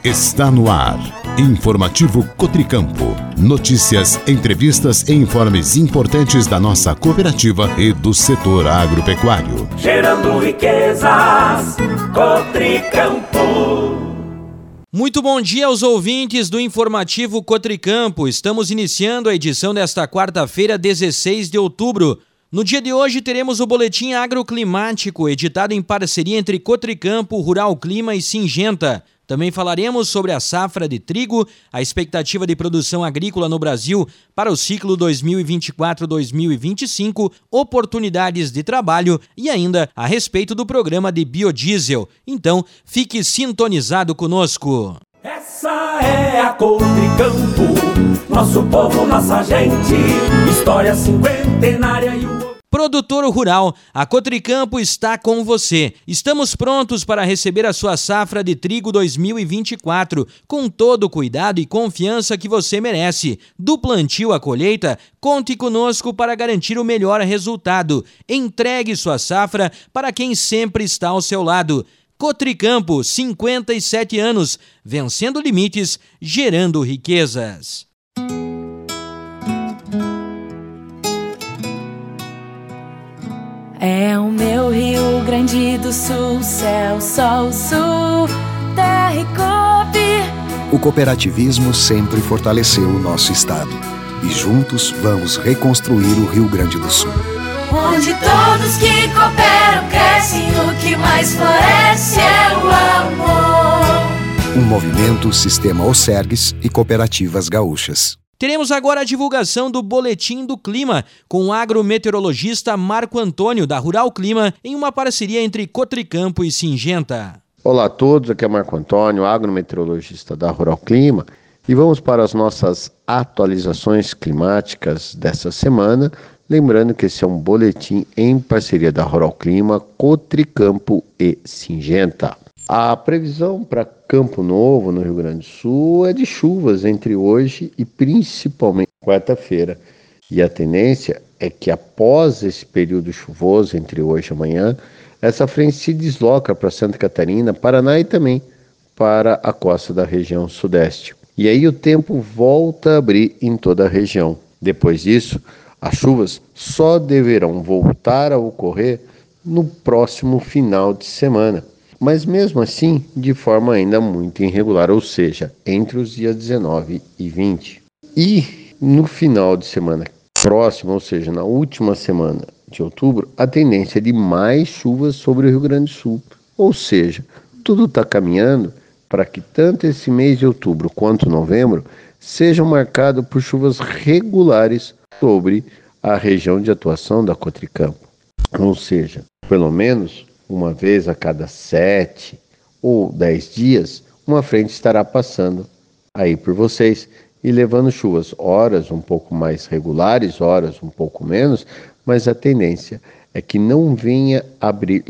Está no ar. Informativo Cotricampo. Notícias, entrevistas e informes importantes da nossa cooperativa e do setor agropecuário. Gerando riquezas, Cotricampo. Muito bom dia aos ouvintes do Informativo Cotricampo. Estamos iniciando a edição desta quarta-feira, 16 de outubro. No dia de hoje teremos o Boletim Agroclimático, editado em parceria entre Cotricampo, Rural Clima e Syngenta. Também falaremos sobre a safra de trigo, a expectativa de produção agrícola no Brasil para o ciclo 2024-2025, oportunidades de trabalho e ainda a respeito do programa de biodiesel. Então, fique sintonizado conosco. Essa é a Cotricampo, nosso povo, nossa gente, história cinquentenária e o... Produtor rural, a Cotricampo está com você. Estamos prontos para receber a sua safra de trigo 2024, com todo o cuidado e confiança que você merece. Do plantio à colheita, conte conosco para garantir o melhor resultado. Entregue sua safra para quem sempre está ao seu lado. Cotricampo, 57 anos, vencendo limites, gerando riquezas. É o meu Rio Grande do Sul, céu, sol, sul, terra e coop. O cooperativismo sempre fortaleceu o nosso estado. E juntos vamos reconstruir o Rio Grande do Sul. Onde todos que cooperam crescem, o que mais floresce é o amor. Um movimento, Sistema Osergues e Cooperativas Gaúchas. Teremos agora a divulgação do Boletim do Clima com o agrometeorologista Marco Antônio, da Rural Clima, em uma parceria entre Cotricampo e Syngenta. Olá a todos, aqui é Marco Antônio, agrometeorologista da Rural Clima, e vamos para as nossas atualizações climáticas dessa semana, lembrando que esse é um boletim em parceria da Rural Clima, Cotricampo e Syngenta. A previsão para Campo Novo, no Rio Grande do Sul, é de chuvas entre hoje e principalmente quarta-feira. E a tendência é que após esse período chuvoso, entre hoje e amanhã, essa frente se desloca para Santa Catarina, Paraná e também para a costa da região sudeste. E aí o tempo volta a abrir em toda a região. Depois disso, as chuvas só deverão voltar a ocorrer no próximo final de semana. Mas mesmo assim, de forma ainda muito irregular, ou seja, entre os dias 19 e 20. E no final de semana próximo, ou seja, na última semana de outubro, a tendência é de mais chuvas sobre o Rio Grande do Sul. Ou seja, tudo está caminhando para que tanto esse mês de outubro quanto novembro sejam marcados por chuvas regulares sobre a região de atuação da Cotricampo. Ou seja, pelo menos uma vez a cada 7 ou 10 dias, uma frente estará passando aí por vocês e levando chuvas, horas um pouco mais regulares, horas um pouco menos, mas a tendência é que não venha abrir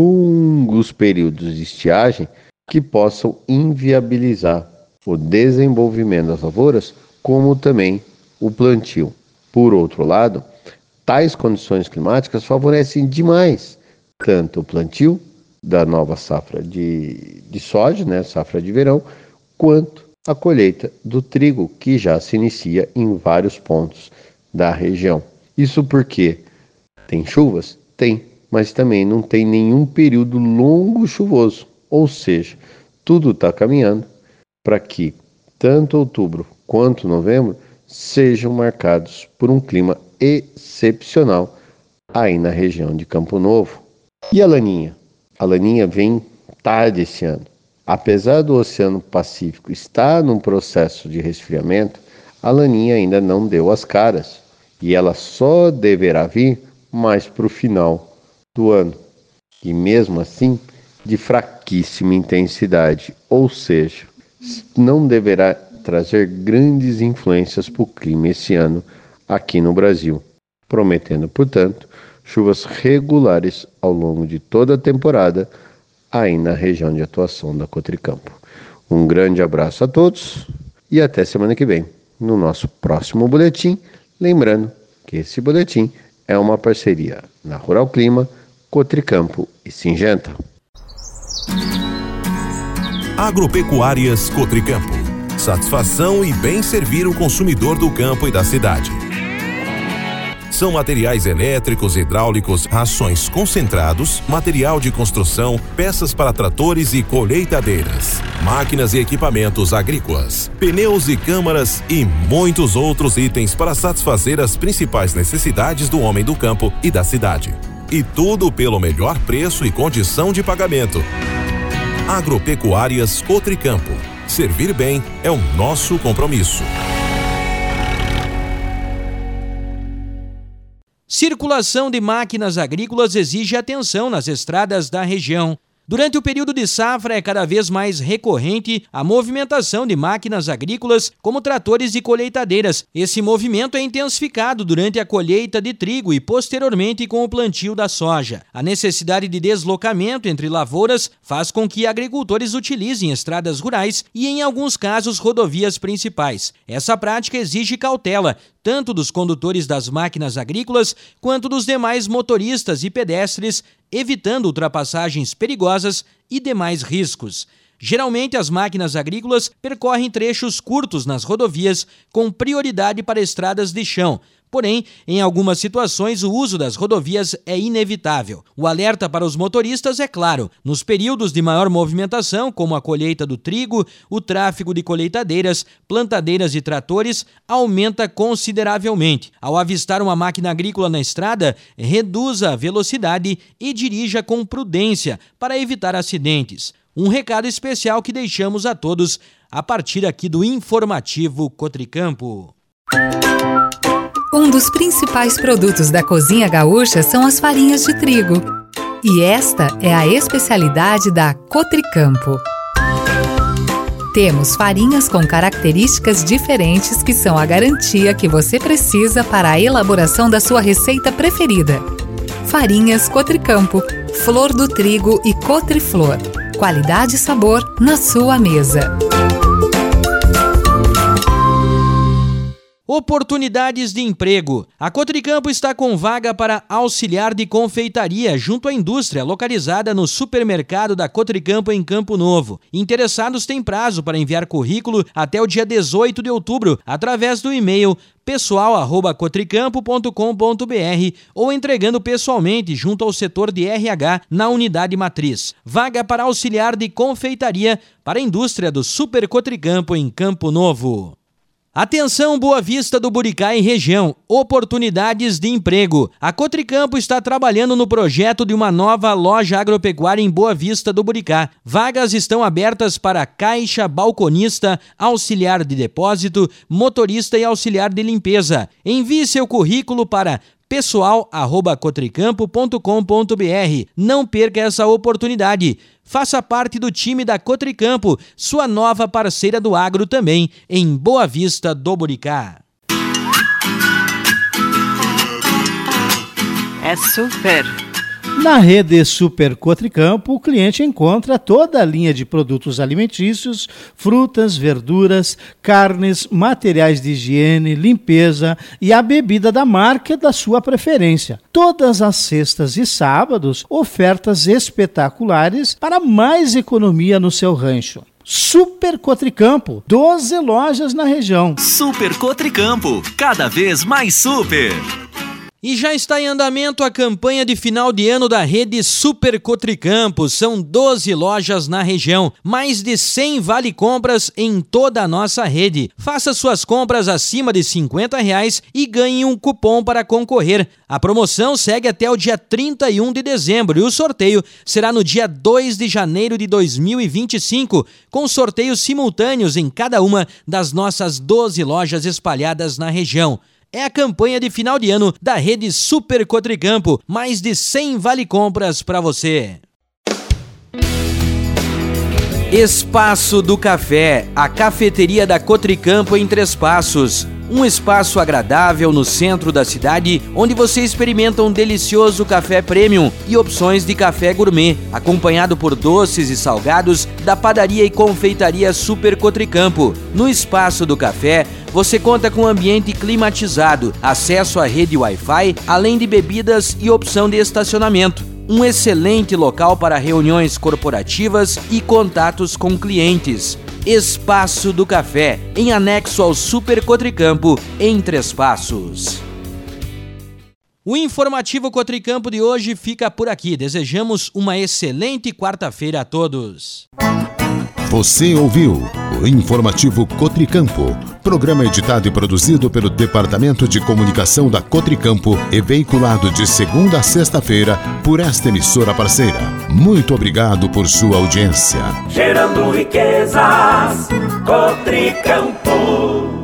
longos períodos de estiagem que possam inviabilizar o desenvolvimento das lavouras, como também o plantio. Por outro lado, tais condições climáticas favorecem demais tanto o plantio da nova safra de soja, safra de verão, quanto a colheita do trigo, que já se inicia em vários pontos da região. Isso porque tem chuvas? Tem, mas também não tem nenhum período longo chuvoso, ou seja, tudo está caminhando para que tanto outubro quanto novembro sejam marcados por um clima excepcional aí na região de Campo Novo. E a Laninha? A Laninha vem tarde esse ano. Apesar do Oceano Pacífico estar num processo de resfriamento, a Laninha ainda não deu as caras. E ela só deverá vir mais para o final do ano. E mesmo assim, de fraquíssima intensidade. Ou seja, não deverá trazer grandes influências para o clima esse ano aqui no Brasil. Prometendo, portanto, chuvas regulares ao longo de toda a temporada, aí na região de atuação da Cotricampo. Um grande abraço a todos e até semana que vem, no nosso próximo boletim. Lembrando que esse boletim é uma parceria na Rural Clima, Cotricampo e Syngenta. Agropecuárias Cotricampo. Satisfação e bem servir o consumidor do campo e da cidade. São materiais elétricos, hidráulicos, rações concentrados, material de construção, peças para tratores e colheitadeiras, máquinas e equipamentos agrícolas, pneus e câmaras e muitos outros itens para satisfazer as principais necessidades do homem do campo e da cidade. E tudo pelo melhor preço e condição de pagamento. Agropecuárias Cotricampo. Servir bem é o nosso compromisso. Circulação de máquinas agrícolas exige atenção nas estradas da região. Durante o período de safra é cada vez mais recorrente a movimentação de máquinas agrícolas como tratores e colheitadeiras. Esse movimento é intensificado durante a colheita de trigo e posteriormente com o plantio da soja. A necessidade de deslocamento entre lavouras faz com que agricultores utilizem estradas rurais e, em alguns casos, rodovias principais. Essa prática exige cautela, tanto dos condutores das máquinas agrícolas quanto dos demais motoristas e pedestres, evitando ultrapassagens perigosas e demais riscos. Geralmente, as máquinas agrícolas percorrem trechos curtos nas rodovias, com prioridade para estradas de chão. Porém, em algumas situações, o uso das rodovias é inevitável. O alerta para os motoristas é claro: nos períodos de maior movimentação, como a colheita do trigo, o tráfego de colheitadeiras, plantadeiras e tratores aumenta consideravelmente. Ao avistar uma máquina agrícola na estrada, reduza a velocidade e dirija com prudência para evitar acidentes. Um recado especial que deixamos a todos a partir aqui do Informativo Cotricampo. Um dos principais produtos da cozinha gaúcha são as farinhas de trigo. E esta é a especialidade da Cotricampo. Temos farinhas com características diferentes que são a garantia que você precisa para a elaboração da sua receita preferida. Farinhas Cotricampo, flor do trigo e Cotriflor. Qualidade e sabor na sua mesa. Oportunidades de emprego. A Cotricampo está com vaga para auxiliar de confeitaria junto à indústria, localizada no supermercado da Cotricampo em Campo Novo. Interessados têm prazo para enviar currículo até o dia 18 de outubro, através do e-mail pessoal@cotricampo.com.br ou entregando pessoalmente junto ao setor de RH na unidade matriz. Vaga para auxiliar de confeitaria para a indústria do Super Cotricampo em Campo Novo. Atenção, Boa Vista do Buricá e região, oportunidades de emprego. A Cotricampo está trabalhando no projeto de uma nova loja agropecuária em Boa Vista do Buricá. Vagas estão abertas para caixa, balconista, auxiliar de depósito, motorista e auxiliar de limpeza. Envie seu currículo para pessoal@cotricampo.com.br. Não perca essa oportunidade. Faça parte do time da Cotricampo, sua nova parceira do agro também, em Boa Vista do Buricá. É super! Na rede Super Cotricampo, o cliente encontra toda a linha de produtos alimentícios, frutas, verduras, carnes, materiais de higiene, limpeza e a bebida da marca da sua preferência. Todas as sextas e sábados, ofertas espetaculares para mais economia no seu rancho. Super Cotricampo, 12 lojas na região. Super Cotricampo, cada vez mais super! E já está em andamento a campanha de final de ano da rede Super Cotricampo. São 12 lojas na região, mais de 100 vale-compras em toda a nossa rede. Faça suas compras acima de R$50 e ganhe um cupom para concorrer. A promoção segue até o dia 31 de dezembro e o sorteio será no dia 2 de janeiro de 2025, com sorteios simultâneos em cada uma das nossas 12 lojas espalhadas na região. É a campanha de final de ano da rede Super Cotricampo. Mais de 100 vale-compras para você. Espaço do Café, a cafeteria da Cotricampo em Três Passos. Um espaço agradável no centro da cidade, onde você experimenta um delicioso café premium e opções de café gourmet, acompanhado por doces e salgados da padaria e confeitaria Super Cotricampo. No Espaço do Café, você conta com ambiente climatizado, acesso à rede Wi-Fi, além de bebidas e opção de estacionamento. um excelente local para reuniões corporativas e contatos com clientes. Espaço do Café, em anexo ao Super Cotricampo, em Três Passos. O informativo Cotricampo de hoje fica por aqui. Desejamos uma excelente quarta-feira a todos. Você ouviu o informativo Cotricampo, programa editado e produzido pelo Departamento de Comunicação da Cotricampo e veiculado de segunda a sexta-feira por esta emissora parceira. Muito obrigado por sua audiência. Gerando riquezas, Cotricampo.